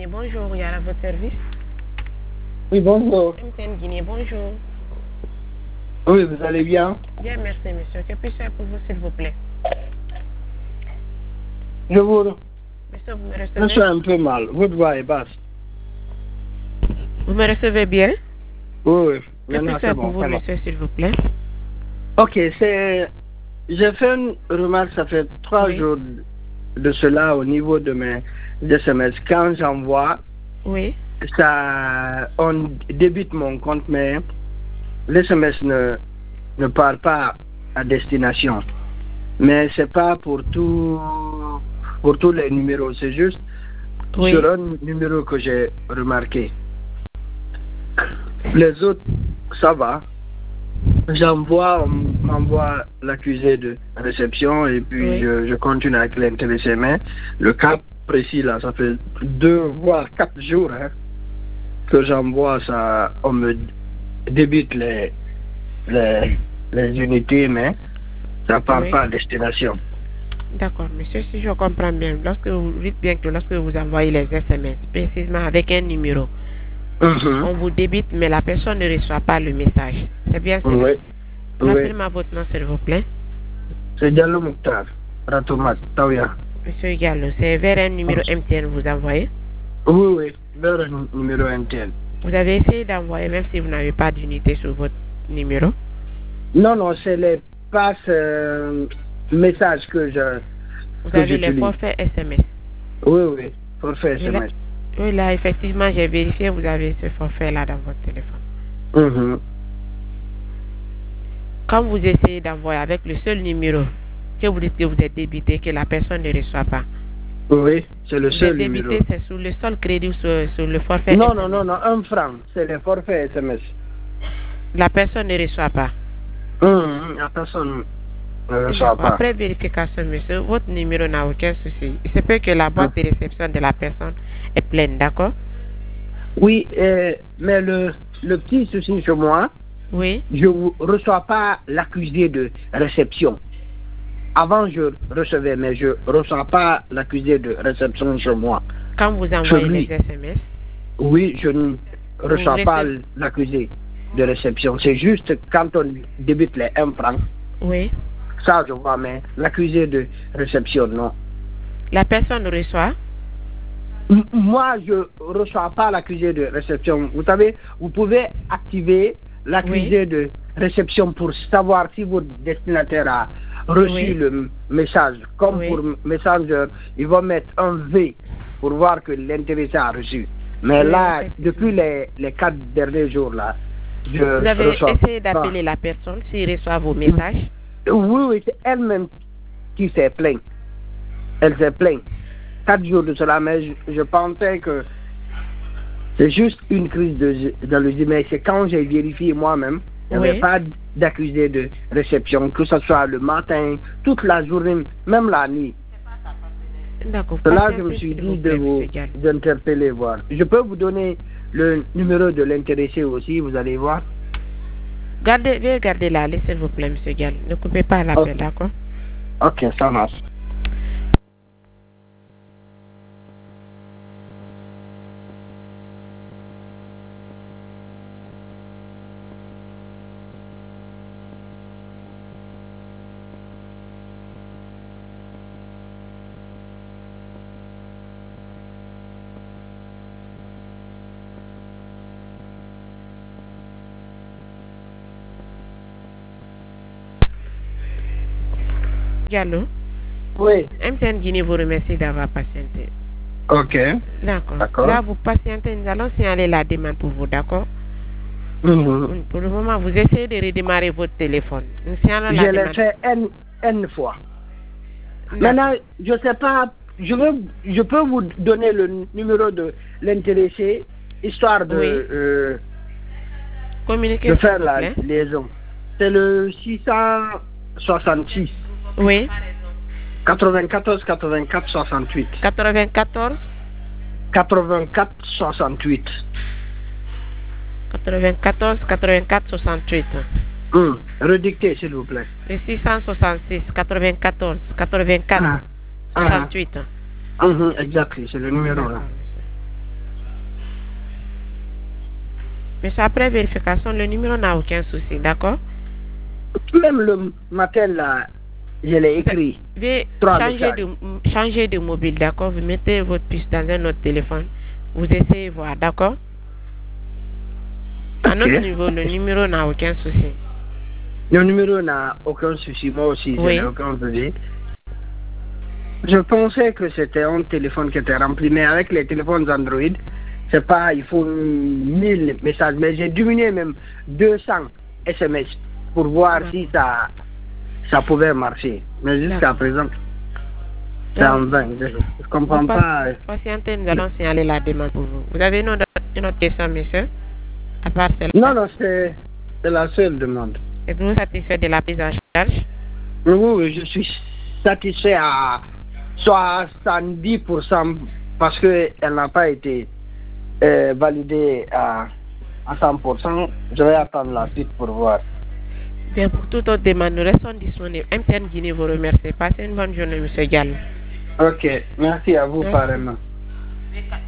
Guinée, bonjour, il y a à votre service. Oui, bonjour. MTN Guinée, bonjour. Oui, vous allez bien? Bien, merci, monsieur. Que puis-je faire pour vous, s'il vous plaît? Je vous... Monsieur, vous me recevez? Je suis un peu mal. Votre voix est basse. Vous me recevez bien? Oui. Que puis-je faire pour vous, monsieur, s'il vous plaît? Ok, c'est... J'ai fait une remarque, ça fait 3 jours de cela au niveau de mes SMS. Quand j'envoie, ça, on débite mon compte, mais l'SMS ne part pas à destination. Mais c'est pas pour tous les numéros, c'est juste sur un numéro que j'ai remarqué. Les autres, ça va. J'envoie, on m'envoie l'accusé de réception et puis je continue avec l'intéressé. Mais le cas précis, là, ça fait 2 voire 4 jours que j'envoie ça, on me débite les unités, mais ça ne part pas à destination. D'accord, monsieur, si je comprends bien, lorsque vous dites bien que lorsque vous envoyez les SMS, précisément avec un numéro, on vous débite, mais la personne ne reçoit pas le message. C'est bien ça? Oui. Rappelez-moi votre nom, s'il vous plaît. C'est Diallo Mouktar, Ratomat, Tawia. Monsieur Diallo, c'est vers un numéro MTN vous envoyez? Oui, vers un numéro MTN. Vous avez essayé d'envoyer même si vous n'avez pas d'unité sur votre numéro? Non, c'est les passes messages que je... Vous avez les forfaits SMS? Oui, forfait SMS. Oui, là, effectivement, j'ai vérifié, vous avez ce forfait-là dans votre téléphone. Quand vous essayez d'envoyer avec le seul numéro, que vous dites que vous êtes débité, que la personne ne reçoit pas. Oui, c'est le seul numéro. Vous êtes débité, c'est sur le seul crédit ou sur le forfait Non, SMS? non, 1 franc, c'est le forfait SMS. La personne ne reçoit pas? La personne ne reçoit pas. Après vérification, monsieur, votre numéro n'a aucun souci. Il se peut que la boîte de réception de la personne est pleine, d'accord? Oui, mais le petit souci chez moi, je ne reçois pas l'accusé de réception. Avant, je recevais, mais je ne reçois pas l'accusé de réception chez moi. Quand vous envoyez les SMS? Oui, je ne reçois pas l'accusé de réception. C'est juste quand on débute les 1 franc. Oui. Ça, je vois, mais l'accusé de réception, non. La personne reçoit? Moi, je ne reçois pas l'accusé de réception. Vous savez, vous pouvez activer l'accusé de réception pour savoir si votre destinataire a reçu le message. Comme pour Messenger, ils vont mettre un V pour voir que l'intéressé a reçu. Mais là, depuis les 4 derniers jours, là, vous avez essayé d'appeler la personne s'il reçoit vos messages? Oui, c'est elle-même qui s'est plainte. Elle s'est plainte. 4 jours de cela, mais je pensais que c'est juste une crise de jalousie, mais c'est quand j'ai vérifié moi-même, il n'y avait pas d'accusé de réception, que ce soit le matin, toute la journée, même la nuit. D'accord. Là, je me suis dit de vous interpeller, voir. Je peux vous donner le numéro de l'intéressé aussi, vous allez voir. Veuillez garder la liste, s'il vous plaît, monsieur Gall. Ne coupez pas l'appel, d'accord? Ok, ça marche. Diallo? Oui. MTN Guinée vous remercie d'avoir patienté. Ok. D'accord. Là, vous patientez, nous allons signaler la demande pour vous, d'accord? Pour le moment, vous essayez de redémarrer votre téléphone. Je l'ai fait N fois. Maintenant, je ne sais pas, je peux vous donner le numéro de l'intéressé, histoire de faire la liaison. C'est le 666. Oui. 94 84 68. 94 84 68. 94 84 68. Redictez, s'il vous plaît. Le 666 94 84 68. Exact, c'est le numéro là. Monsieur, après vérification, le numéro n'a aucun souci, d'accord? Même le matin, là, je l'ai écrit. Veuillez changer de mobile, d'accord? Vous mettez votre puce dans un autre téléphone. Vous essayez voir, d'accord? À notre niveau, le numéro n'a aucun souci. Le numéro n'a aucun souci. Moi aussi, je n'ai aucun souci. Je pensais que c'était un téléphone qui était rempli, mais avec les téléphones Android, c'est pas, il faut 1000 messages. Mais j'ai diminué même 200 SMS pour voir si ça pouvait marcher. Mais jusqu'à présent, c'est en vain. Je comprends pas. Patientez, nous allons signaler la demande pour vous. Vous avez une autre question, monsieur? À part celle-là? Non, c'est la seule demande. Êtes-vous satisfait de la prise en charge? Oui, je suis satisfait à 70% parce qu'elle n'a pas été validée à 100%. Je vais attendre la suite pour voir. Bien, pour toute autre demande, nous restons disponibles. MTN Guinée vous remercie. Passez une bonne journée, monsieur Diallo. Ok, merci à vous, pareillement.